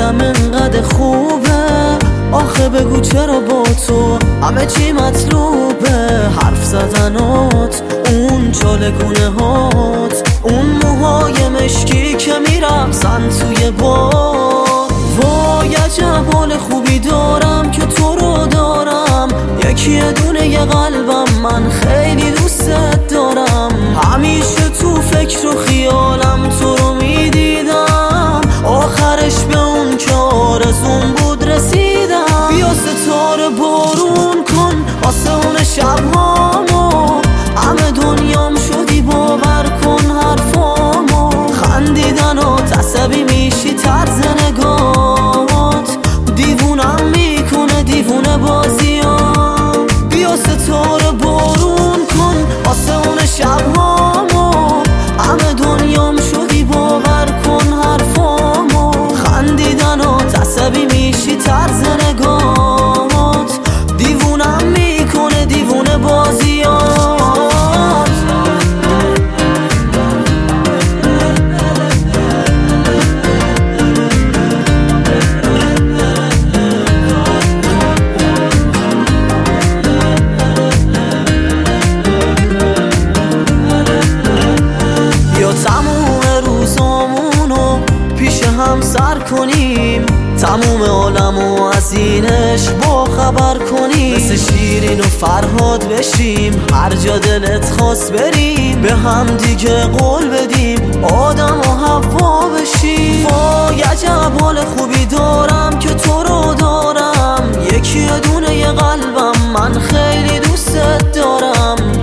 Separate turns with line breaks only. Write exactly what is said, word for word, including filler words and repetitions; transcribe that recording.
حالم انقدر خوبه، آخه بگو چرا با تو همه چی مطلوبه. حرف زدنات، اون چالگونه هات، اون موهای مشکی که میرقصن توی باد. وای عجب حال خوبی دارم که تو رو دارم، یکی دونه یه قلبم، من خیلی دوستت دارم. همیشه تو فکر و خیالم تو رو میدیدم، آخرش به اون که آرزون بود رسیدم. بیا ستاره بارون کن واسه اون شبهامو، همه دنیام شدی باور کن حرفامو. خندیدنات عصبی میشی، طرز نگاهات دیوونم میکنه، دیوونه بازیام. بیا ستاره بارون کن واسه اون شبهامو، همه دنیام شدی باور کن حرفامو. خندیدنات عصبی میشی، طرز نگاهات دیوونم میکنه، دیوونه بازیات. یا تموم روزامونو پیش هم سر کنیم، تموم عالمو از اینش با خبر کنیم. مثل شیرین و فرهاد بشیم، هر جا دلت خواست بریم، به هم دیگه قول بدیم آدم و حوا بشیم. وای عجب حال خوبی دارم که تو رو دارم، یکی دونه یه قلبم، من خیلی دوستت دارم.